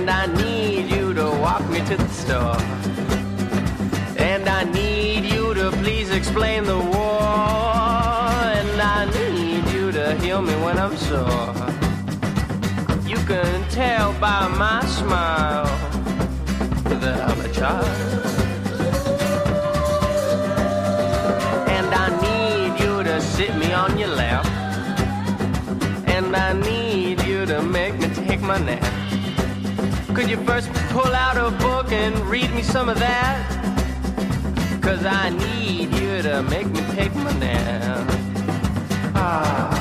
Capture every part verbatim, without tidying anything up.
And I need you to walk me to the store. And I need you to please explain the war. And I need you to heal me when I'm sore. You can tell by my smile that I'm a child. And I need you to sit me on your lap. And I need you to make me take my nap. Could you first pull out a book and read me some of that? 'Cause I need you to make me take my nap. Ah.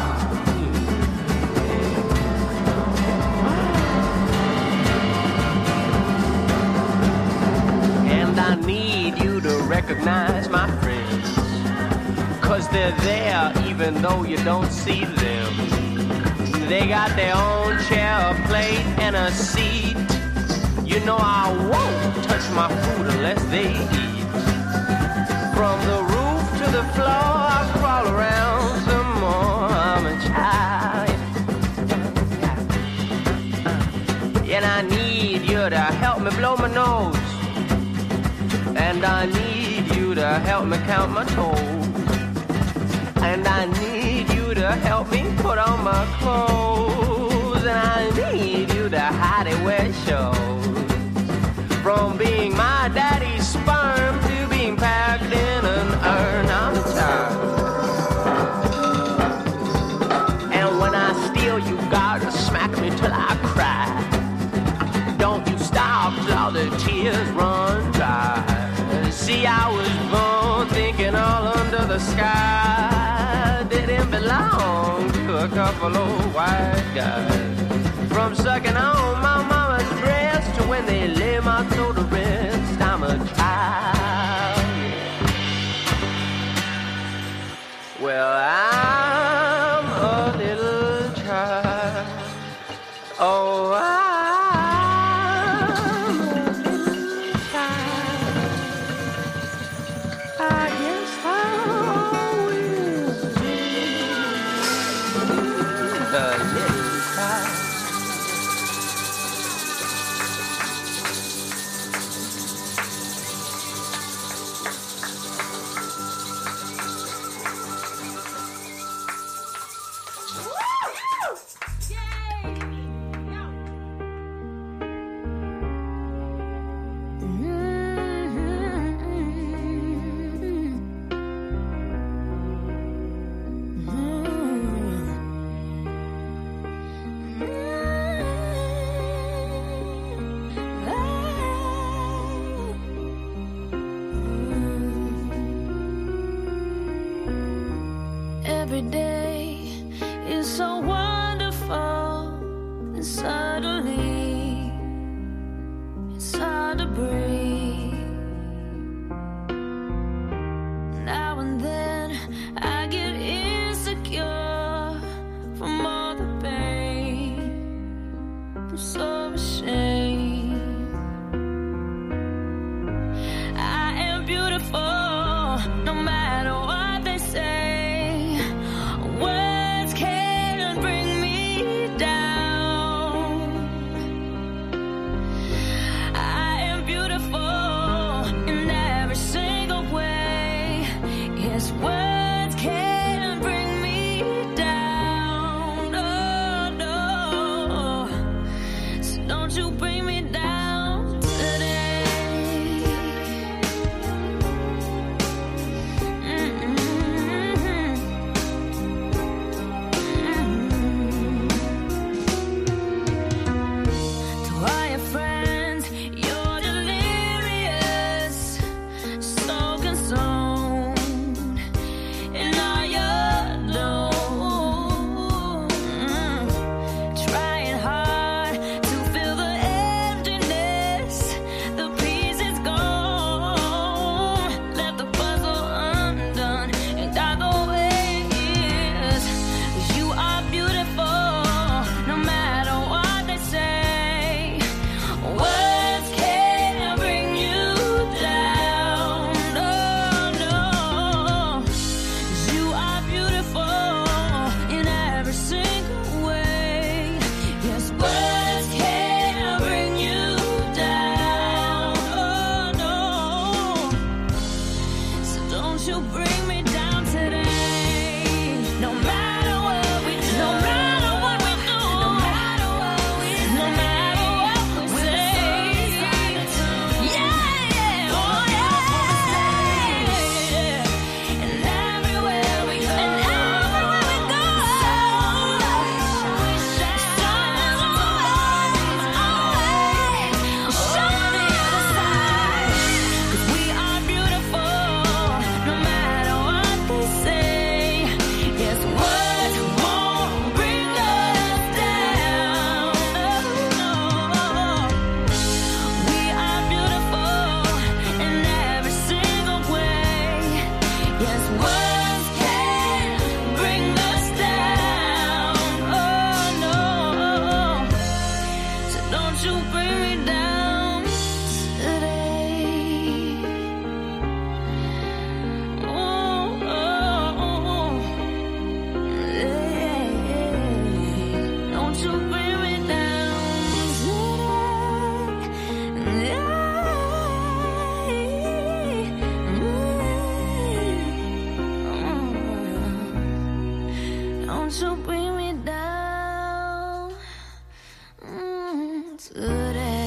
And I need you to recognize my friends, 'cause they're there even though you don't see them. They got their own chair, a plate, and a seat. You know I won't touch my food unless they eat. From the roof to the floor, I crawl around some more. I'm a child. And I need you to help me blow my nose. And I need you to help me count my toes. And I need you to help me put on my clothes. And I need you to hide it where it shows. From being my daddy's sperm to being packed in an urn, I'm a child. And when I steal, you gotta smack me till I cry. Don't you stop till all the tears run dry. See, I was born thinking all under the sky didn't belong to a couple of white guys. From sucking on my mama's breast to when they lay my soul to rest, I'm a child. Well, I'm a little child. Oh, I'm every day is so wonderful, and suddenly it's hard to breathe. Now and then I get insecure from all the pain. I'm so ashamed. I am beautiful, no matter what they say. Words can't bring me down, oh no. So don't you bring you bring me down today. Oh, oh, oh. Yeah, yeah. Don't you bring me down today. Yeah. Don't you bring me down mm, today.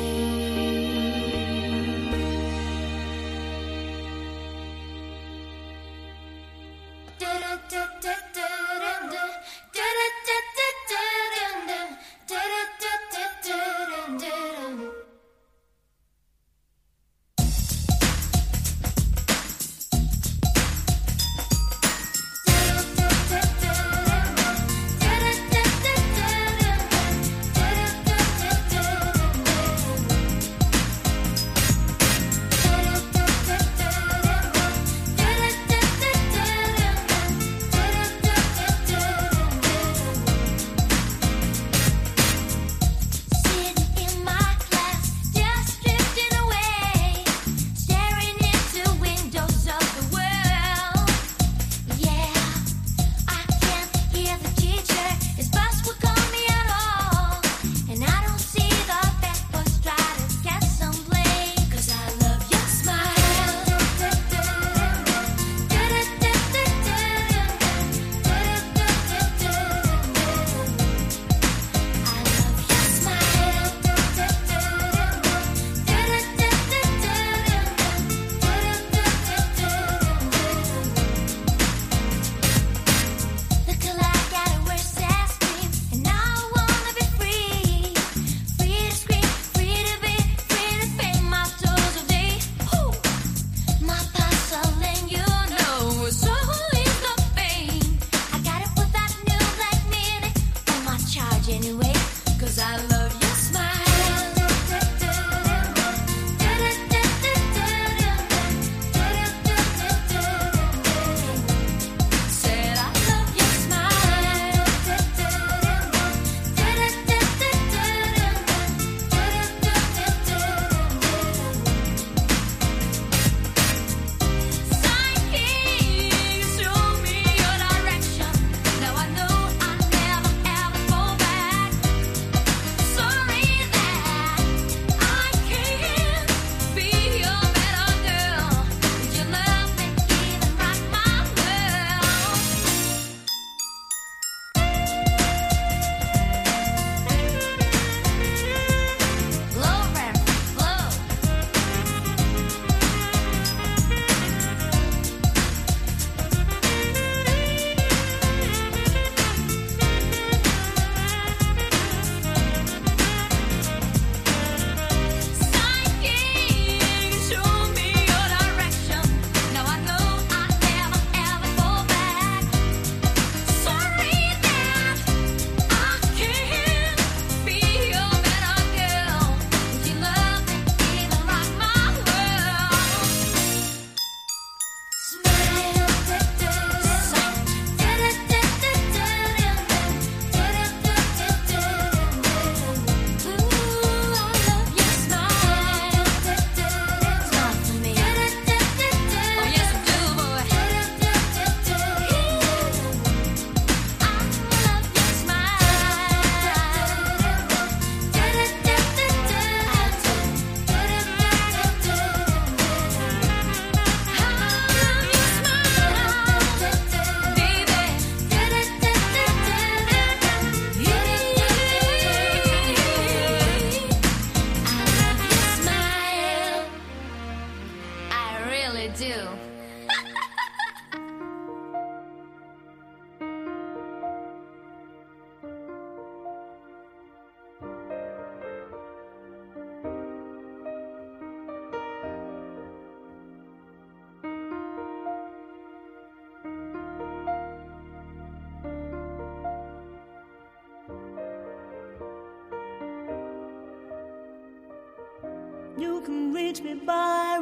You can reach me by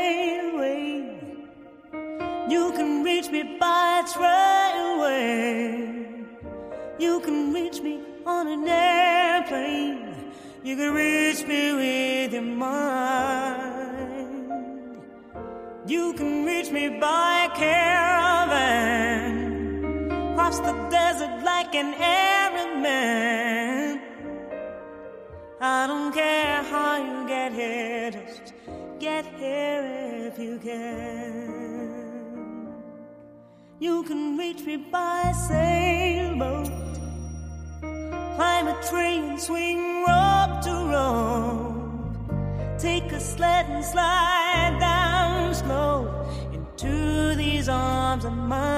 railway. You can reach me by trailway. You can reach me on an airplane. You can reach me with your mind. You can reach me by caravan, cross the desert like an Arab man. I don't care how you get here, just get here if you can. You can reach me by sailboat, climb a tree and swing rope to rope, take a sled and slide down slow into these arms of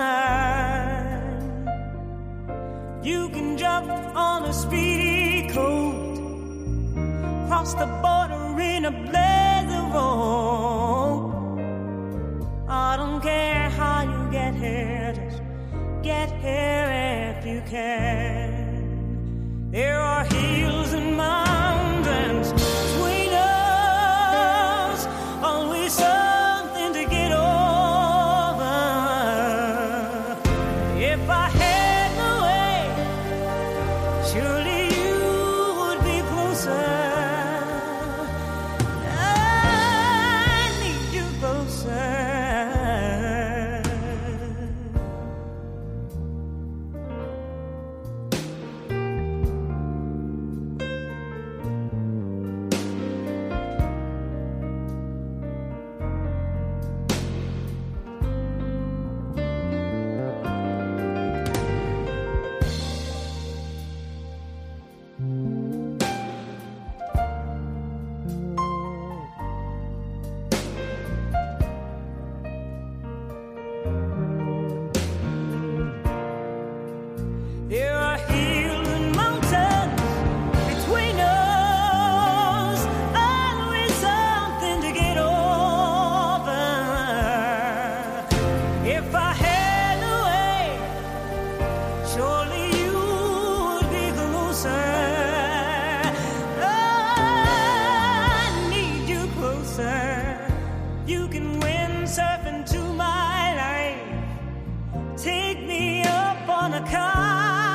mine. You can jump on a speedy coat, cross the border in a blaze of hope. I don't care how you get here, just get here if you can. There are hills and mountains between us, always something to get over. If I had no way, surely you would be closer. I need you closer. There are hills and mountains between us, always something to get over. If I had a way, surely you would be closer. I need you closer. You can windsurf into my life, take me up on a car.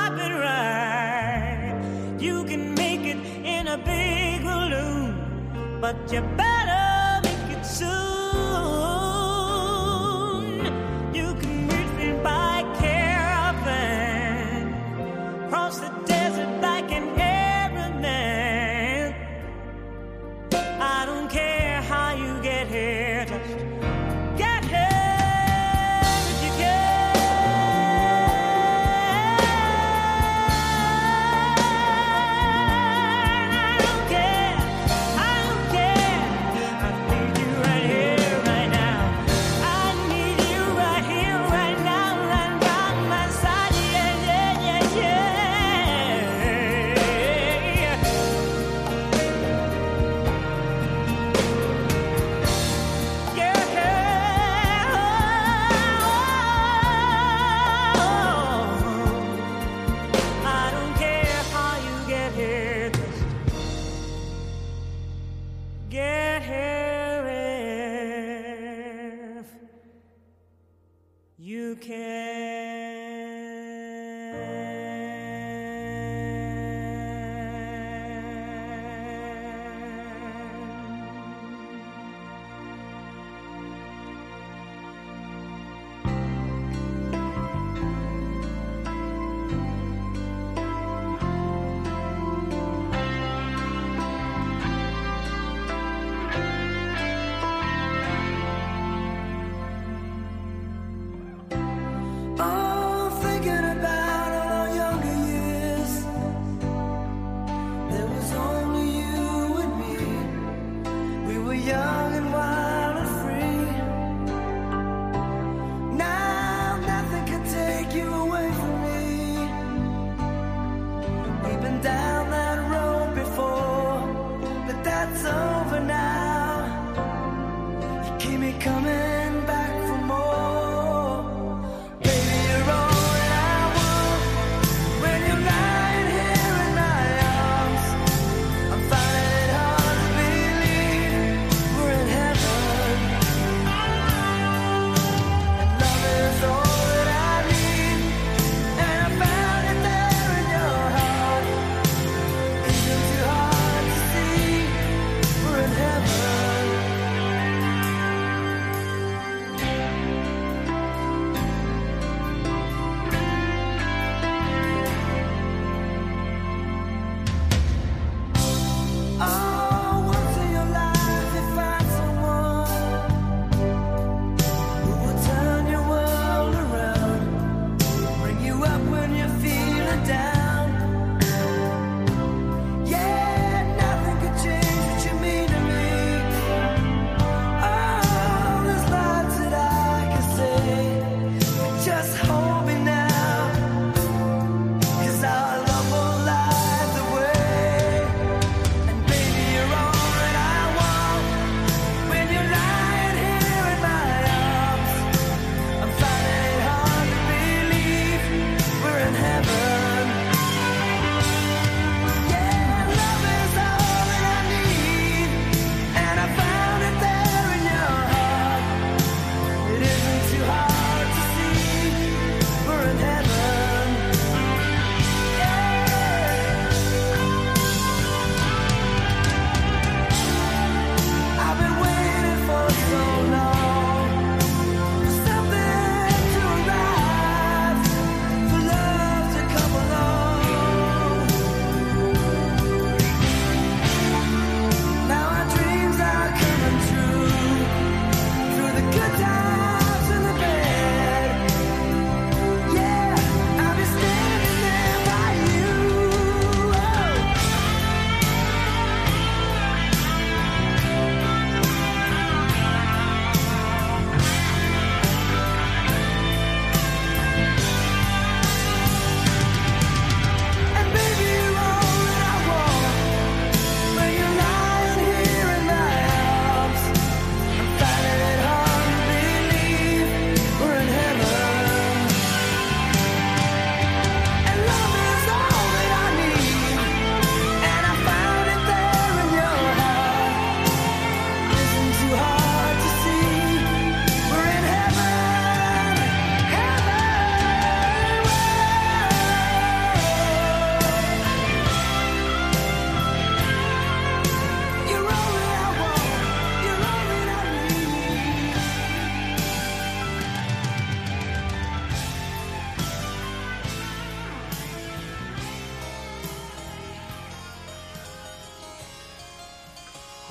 You can make it in a big balloon, but you better make it soon. You can reach me by caravan, cross the desert like an Arab man. I don't care how you get here, just get here if you can. I don't care, I don't care, I need you right here.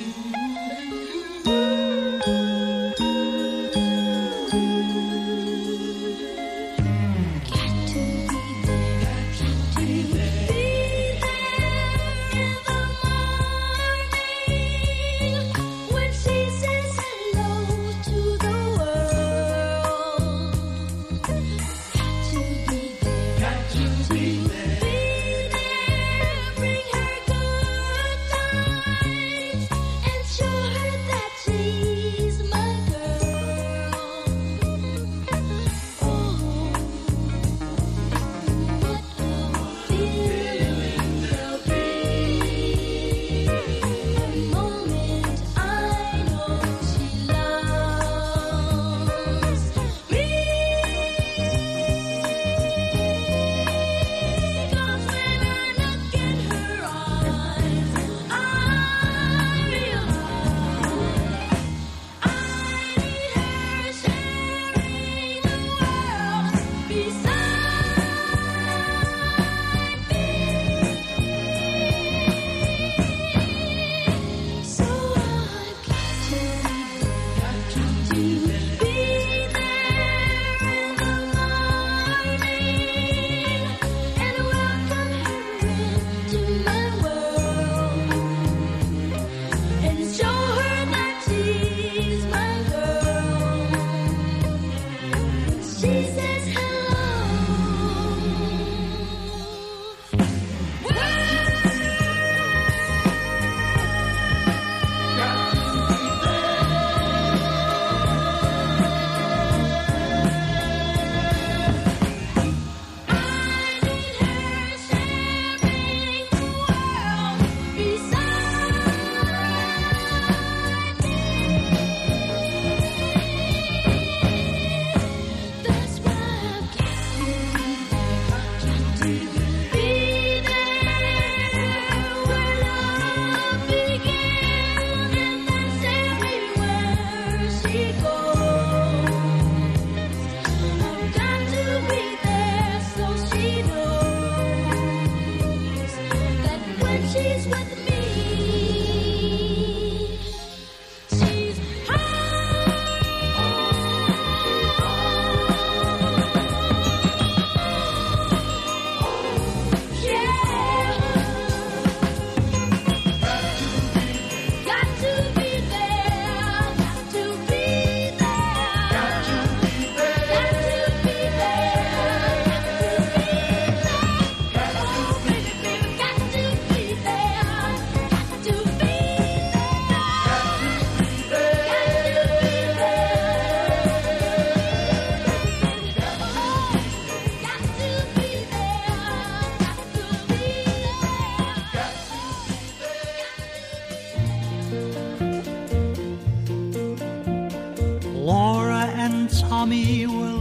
Tommy were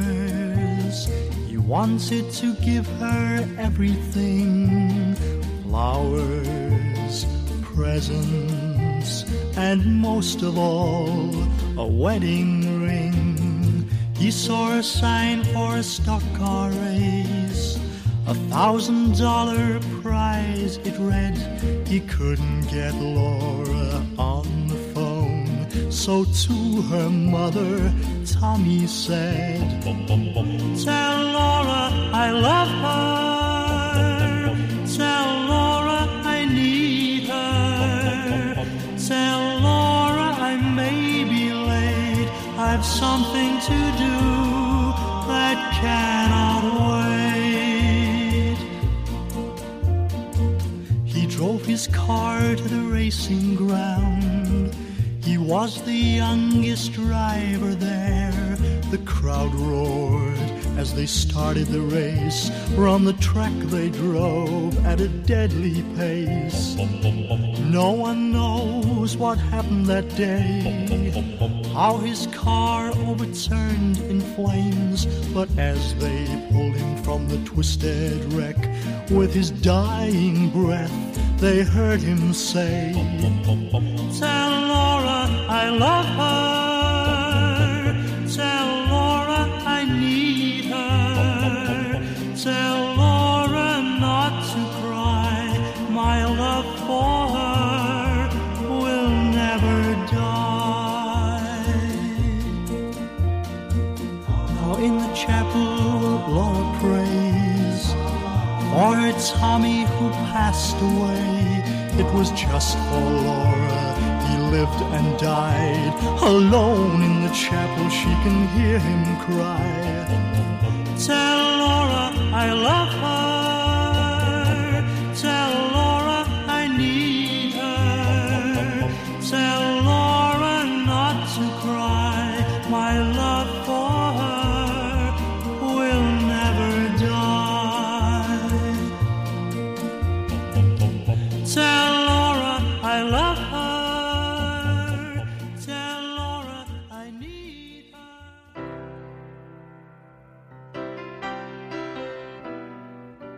lovers. He wanted to give her everything, flowers, presents, and most of all, a wedding ring. He saw a sign for a stock car race, a thousand dollar prize it read. He couldn't get Laura on the phone, so to her mother Tommy said, "Tell Laura I love her, tell Laura I need her, tell Laura I may be late, I've something to do that cannot wait." He drove his car to the racing ground. He was the youngest driver there. The crowd roared as they started the race. From the track they drove at a deadly pace. No one knows what happened that day, how his car overturned in flames. But as they pulled him from the twisted wreck, with his dying breath, they heard him say, "Tell Laura I love her, tell Laura I need her, tell Laura not to cry, my love for her will Tommy who passed away. It was just for Laura. He lived and died. Alone in the chapel, she can hear him cry. Tell Laura I love her. Tell Laura I need her. Tell Laura not to cry. My love for her will never die. Tell Laura I love her. Tell Laura I need her.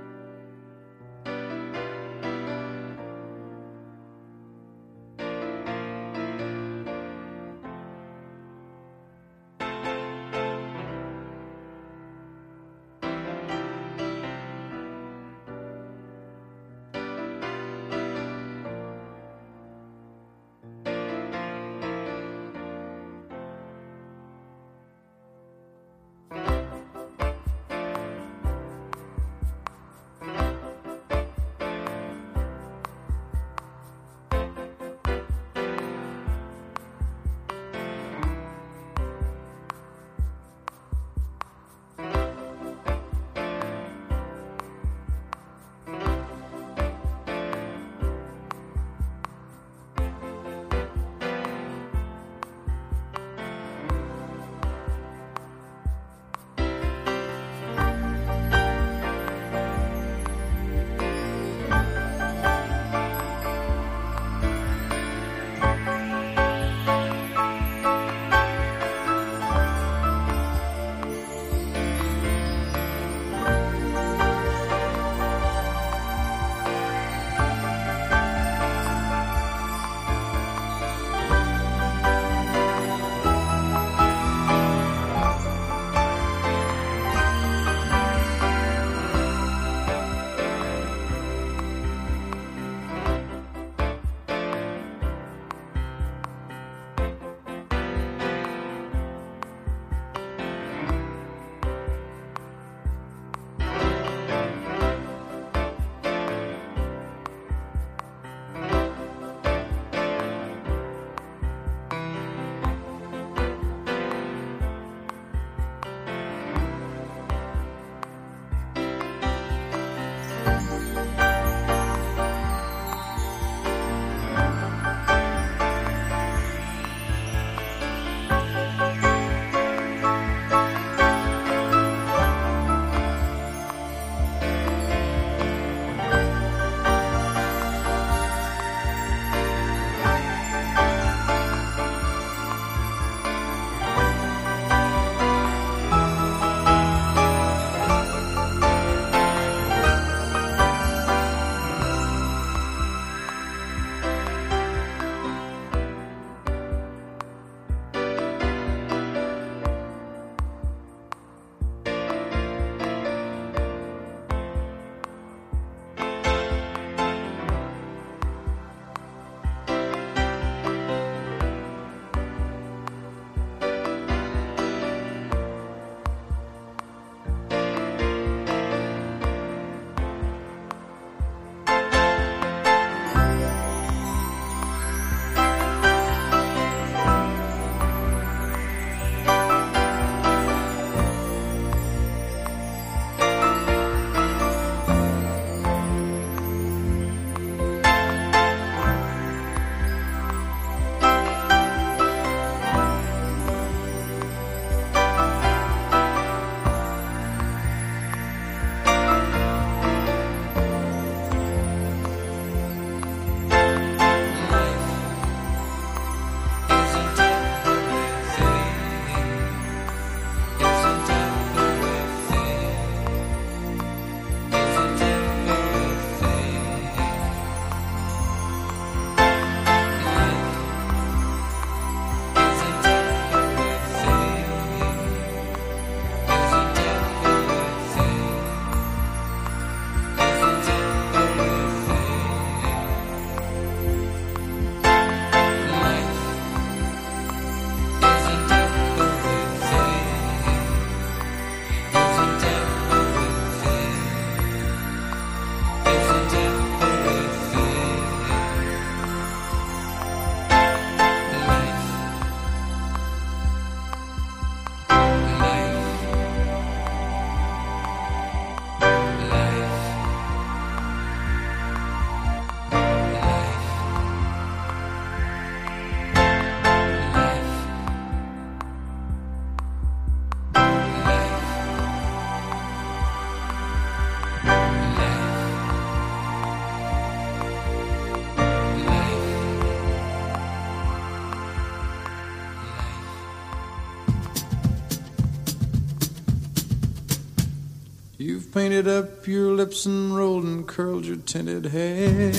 You've painted up your lips and rolled and curled your tinted hair.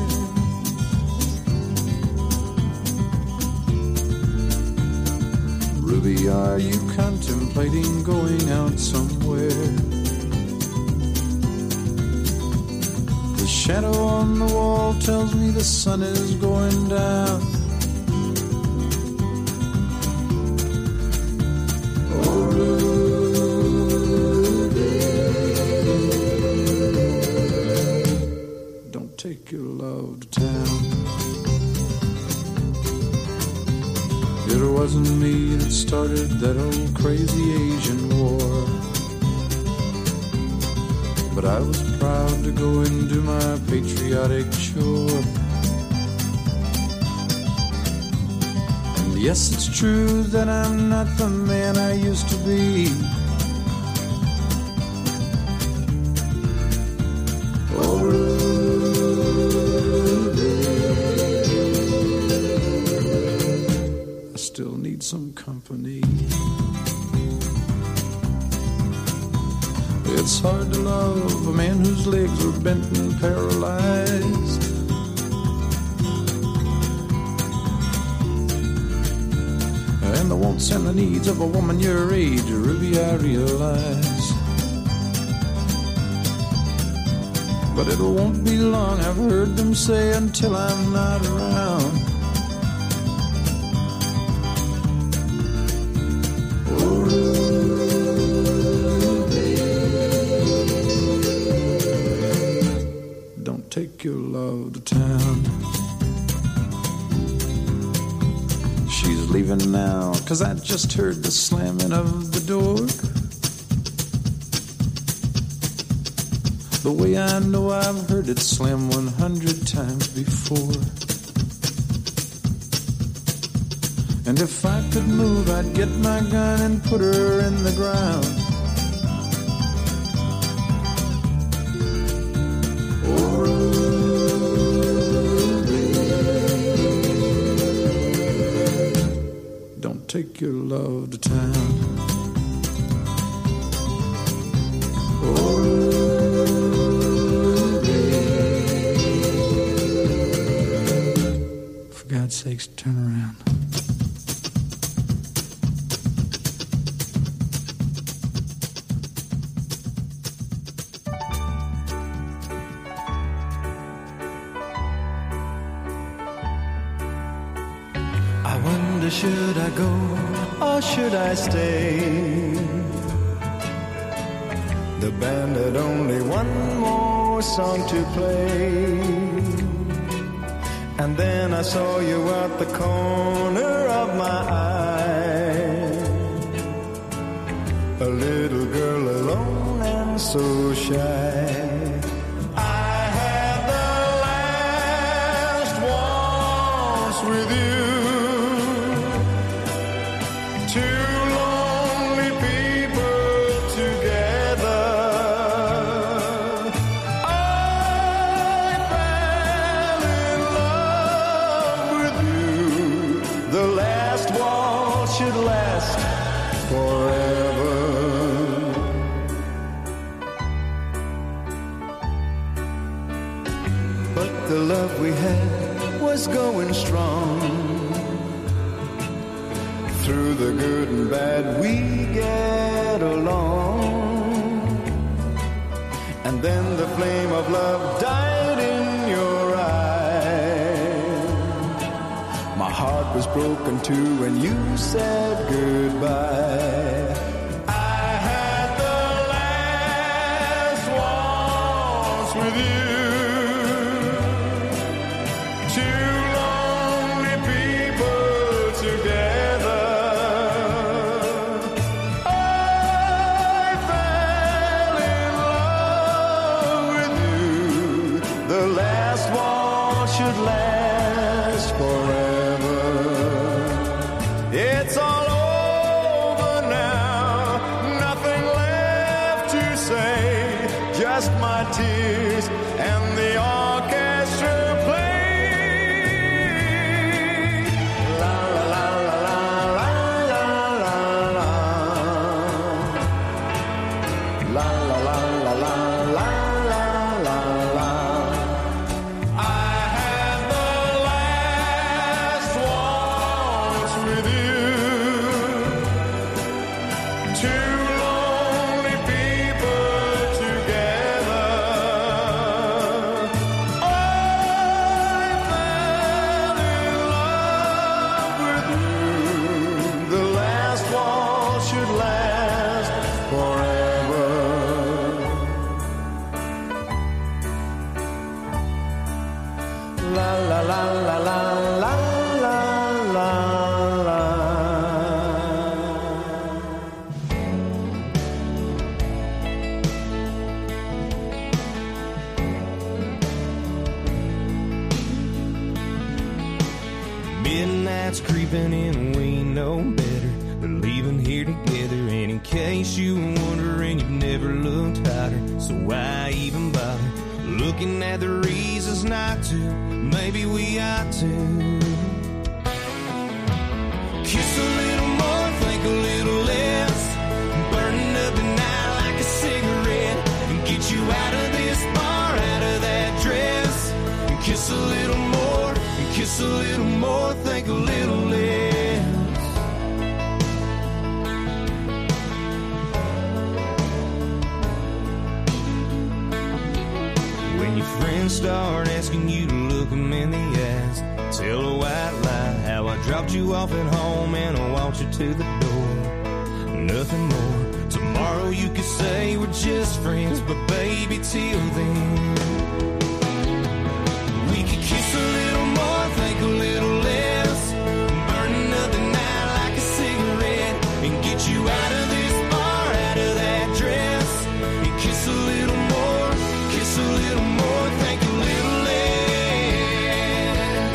Ruby, are you contemplating going out somewhere? The shadow on the wall tells me the sun is going down. Oh, Ruby, don't take your love to town. It wasn't me that started that old crazy Asian war, but I was proud to go and do my patriotic chore. And yes, it's true that I'm not the man I used to be. Oh, Ruby, I still need some company. It's hard to love a man whose legs are bent and paralyzed. And the wants and the needs of a woman your age, Ruby, I realize. But it won't be long, I've heard them say, until I'm not around. Oh, take your love to town. She's leaving now, 'cause I just heard the slamming of the door. The way I know I've heard it slam one hundred times before. And if I could move, I'd get my gun and put her in the ground. Take your love to town. Oh, for God's sakes, turn around. Should I go or should I stay? The band had only one more song to play. And then I saw you at the corner of my eye. A little girl alone and so shy. I had the last waltz with you. Going strong through the good and bad, we get along. And then the flame of love died in your eye. My heart was broken too when you said goodbye. I had the last waltz with you. Tears and the orchestra play. La la la la la la la la la la la la la la la la la la la la. Midnight's creeping in, we know better. We're leaving here together, and in case you were wondering, you've never looked hotter. So why even bother looking at the reasons not to? Maybe we ought to kiss a little more, think a little less, burning up the night like a cigarette, and get you out of this bar, out of that dress, and kiss a little more, and kiss a little more, think a little less. When your friends start asking you to look them in the eyes, tell a white lie how I dropped you off at home and I walked you to the door. Nothing more. Tomorrow you could say we're just friends, but baby, till then we could kiss a little more, think a little less, burning up the night like a cigarette, and get you out of this bar, out of that dress, and kiss a little more, kiss a little more, think a little less.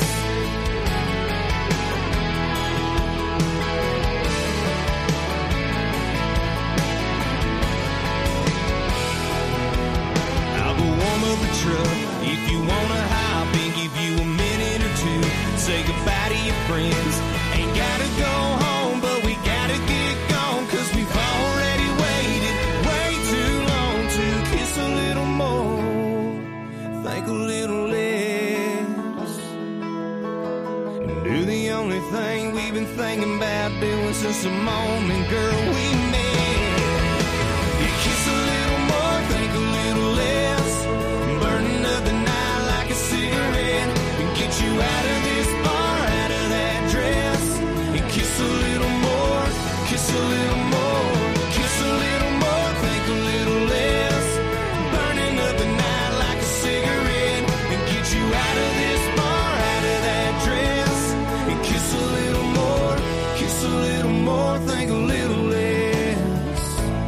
I'll go warm up the truck if you wanna hop and give you a minute or two. Say goodbye to your friends. Ain't gotta go home, but we gotta get gone, 'cause we've already waited way too long to kiss a little more, think a little less, and do the only thing we've been thinking about doing since the moment, girl, we met. You kiss a little more, think a little less, burning up the night like a cigarette, and get you out of this bar, out of that dress, and kiss a little more, kiss a little more, kiss a little more, think a little less, burning up the night like a cigarette, and get you out of this bar, out of that dress, and kiss a little more, kiss a little more, think a little less.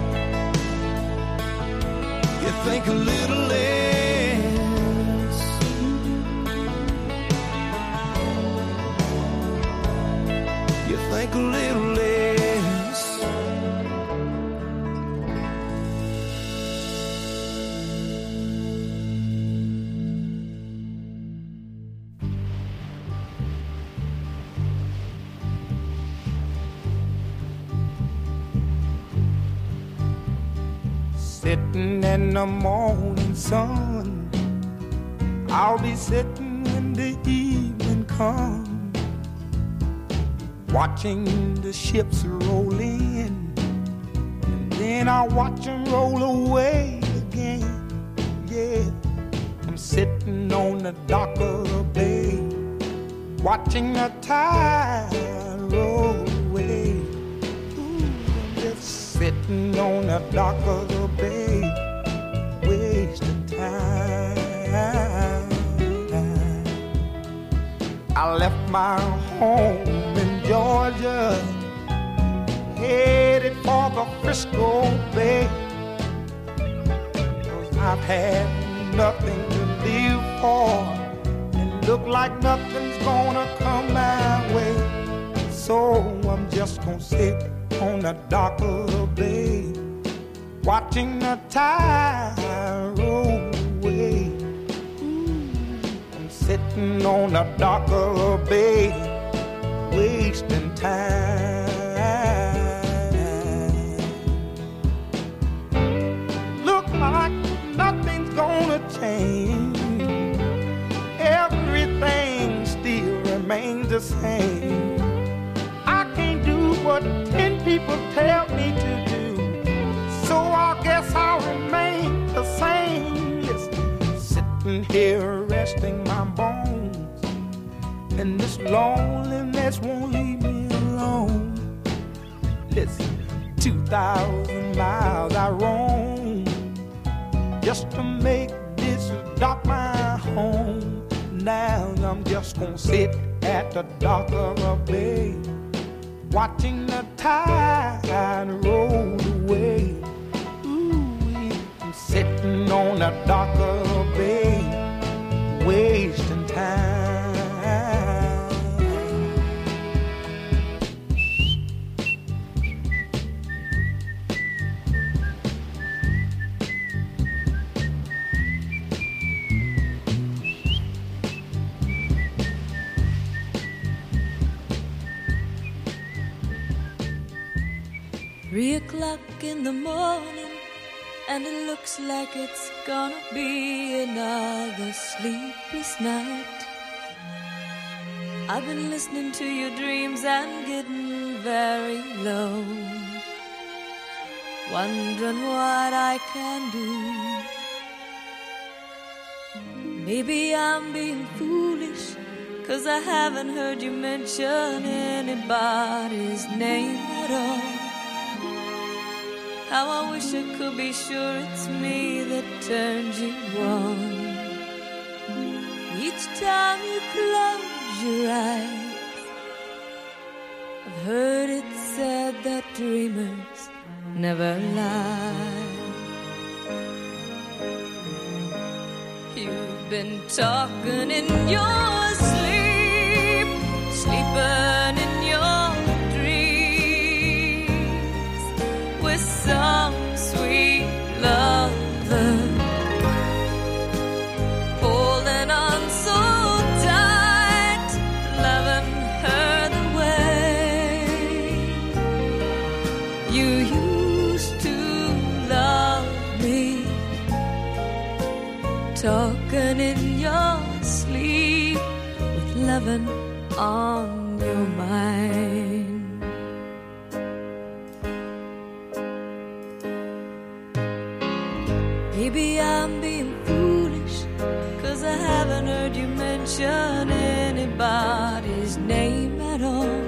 You think a little less. You think a little less. Sitting in the morning sun, I'll be sitting when the evening comes, watching the ships roll in, and then I'll watch them roll away again. Yeah, I'm sitting on the dock of the bay, watching the tide roll away. Ooh, I'm just sitting on the dock of the bay, wasting time. I left my home in Georgia, headed for the Frisco Bay, 'cause I've had nothing to live for, and look like nothing's gonna come my way. So I'm just gonna sit on the dock of the bay, watching the tide roll away. I'm sitting on the dock of the bay, wasting time. Look like nothing's gonna change, everything still remains the same. I can't do what ten people tell me to do, so I guess I'll remain the same. Listen, sitting here resting my bones, and this loneliness won't leave me alone. Listen, two thousand miles I roam just to make this dock my home. now I'm just gonna sit at the dock of the bay, watching the tide roll away. Ooh, I'm sitting on the dock of the bay, wasting time. Three o'clock in the morning, and it looks like it's gonna be another sleepless night. I've been listening to your dreams and getting very low, wondering what I can do. Maybe I'm being foolish, 'cause I haven't heard you mention anybody's name at all. How I wish I could be sure it's me that turns you on. Each time you close your eyes, I've heard it said that dreamers never lie. You've been talking in your sleep, sleeping in your dreams with some sweet lover, holding on so tight, loving her the way you used to love me, talking in your sleep with loving on your mind. Maybe I'm being foolish, 'cause I haven't heard you mention anybody's name at all.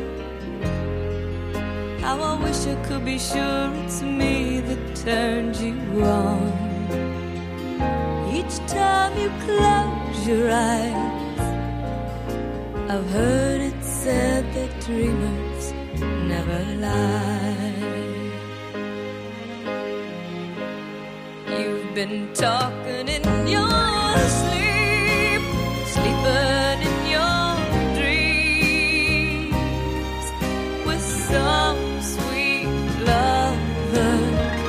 How I wish I could be sure it's me that turns you on. Each time you close your eyes, I've heard it said that dreamers never lie. You've been talking in your sleep, sleeping in your dreams with some sweet lover,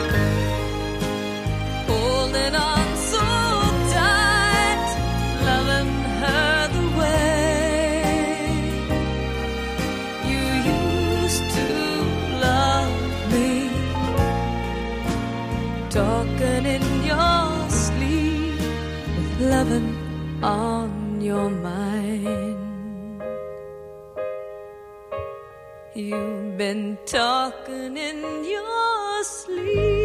holding on so tight, loving her the way you used to love me, talking in your sleep with loving on your mind. You've been talking in your sleep.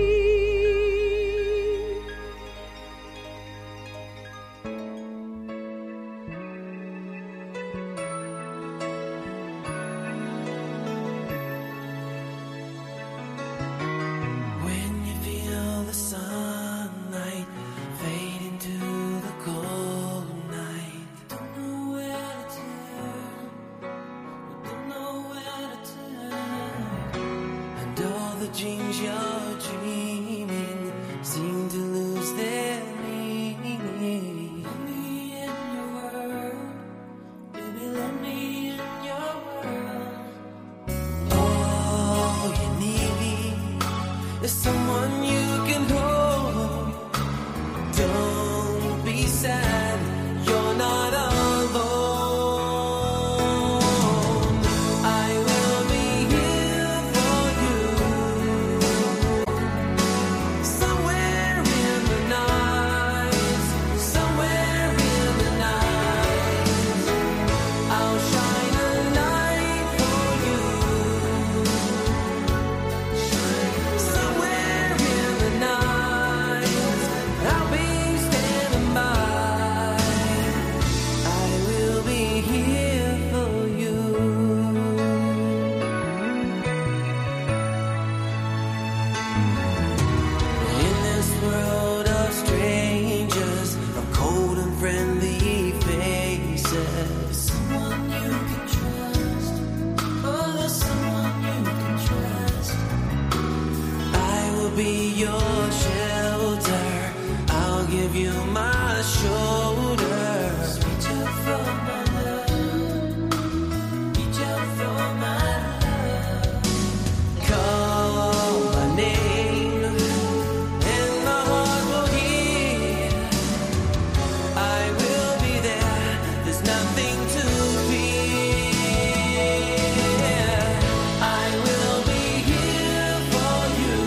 When you feel the sunlight fade into the cold night, don't know where to turn, don't know where to turn, and all the dreams you're dreaming someone you can trust. Oh, there's someone you can trust. I will be your shelter. I'll give you my shoulder. Reach out for my love. Reach out for my love. Call my name and my heart will hear. I will be there. There's nothing to fear. I will be here for you.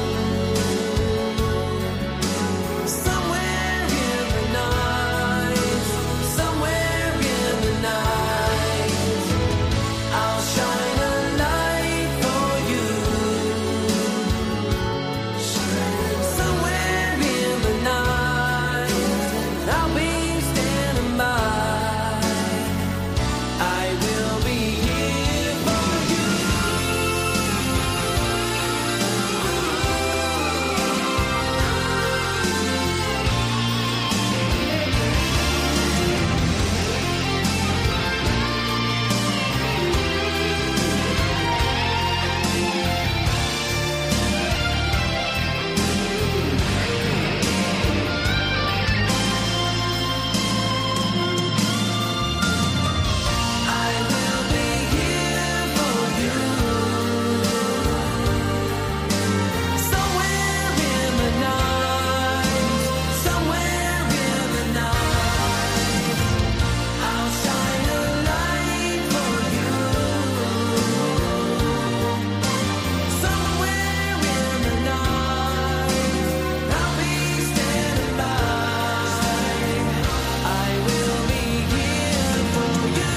Somewhere in the night, somewhere in the night, I'll shine a light for you. Somewhere in the night, I'll be standing by. I will be here for you. I will be here for you. Somewhere in the night, somewhere in the night, I'll shine a light for you. Somewhere in the night, I'll be standing by. I will be here for you.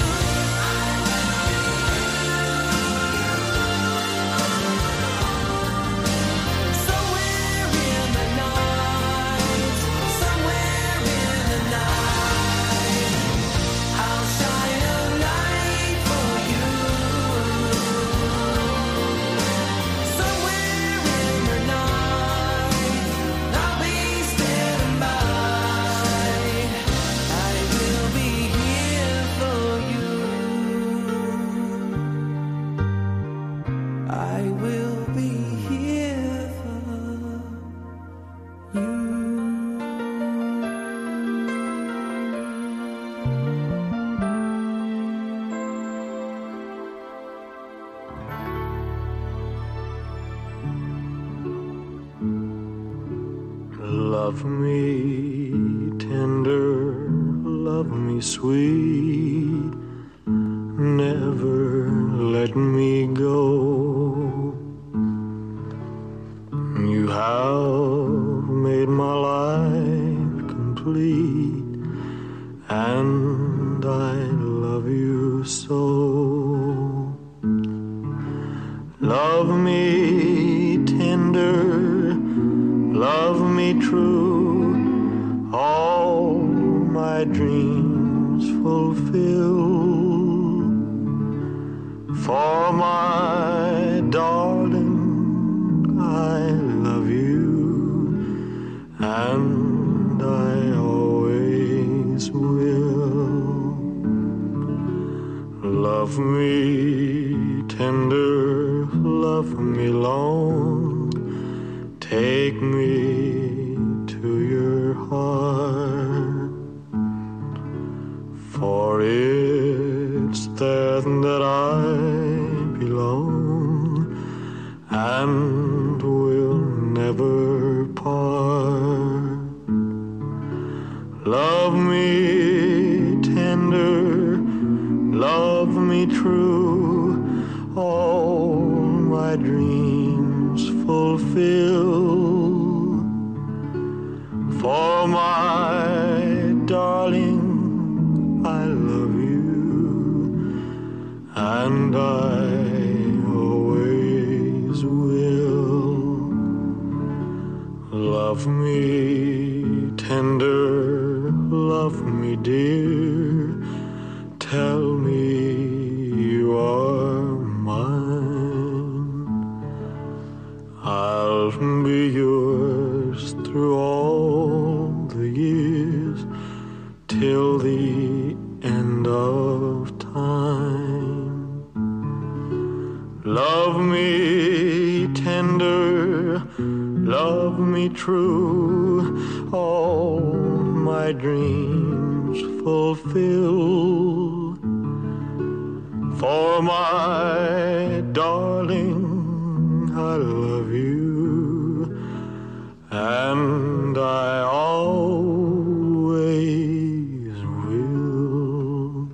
Somewhere in the night, somewhere in the night, I'll shine a light for you. Somewhere in the night, I'll be standing by. I will be here for you. I will be here for you. Love me tender, love me sweet, never let me go. You have made my life complete, and I love you so. Love me tender, love me true, all my dreams fulfill. For my darling, I love you, and I always will. Love me tender, love me long, take me to your heart, for it's there that I belong and will never part. Love me tender, love me true, all my dreams fulfill. For my darling, I love you, and I always will. Love me tender, love me dear, tell me you are mine. I'll be yours through all the years, till the end of time. tender, love me true, all my dreams fulfill. For my darling, I love you, and I always will.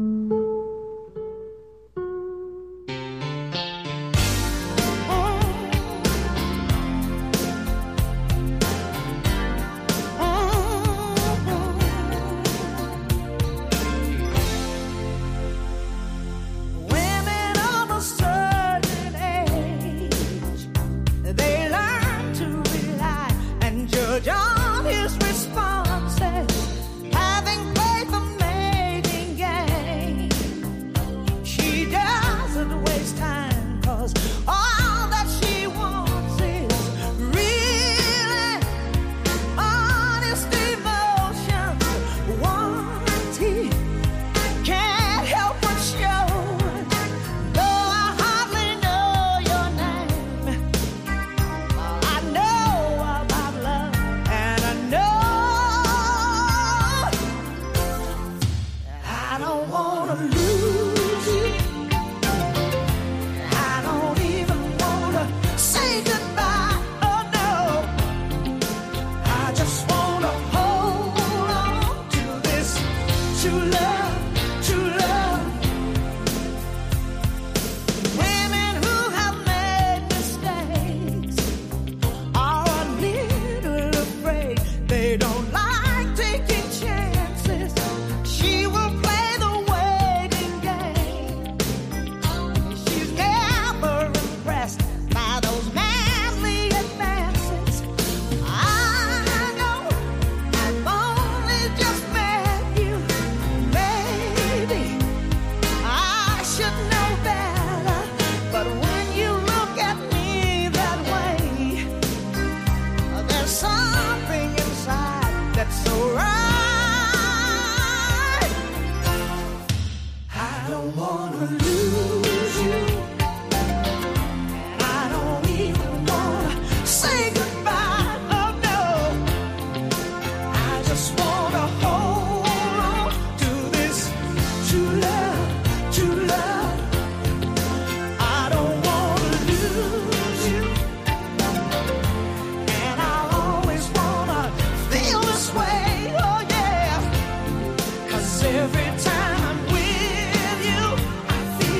Women of a certain age, they learn to rely and judge on his responses, having played the mating game. She doesn't waste time, 'cause all that she wants is really honest emotions. Warranty can't help but show. Though I hardly know your name, I know about love, and I know I don't wanna lose you. I don't even wanna say goodbye. Oh no, I just wanna hold on to this true love, true love. Women who have made mistakes are a little afraid. They don't like taking chances. She will play the waiting game. She's never impressed by those manly advances. I know I've only just met you. Maybe I should know better, but when you look at me that way, there's something inside that's so right. I don't wanna lose you, and I don't even wanna say goodbye. Oh no, I just wanna hold on to this true love, true love. I don't wanna lose you, and I always wanna feel this way. Oh yeah, 'cause every time I'm with you, I feel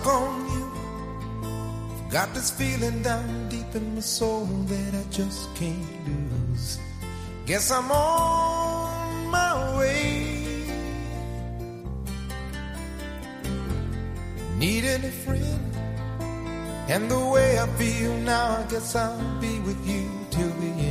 stuck on you. Got this feeling down deep in my soul that I just can't lose. Guess I'm on my way. Needing a friend, and the way I feel now, I guess I'll be with you till the end.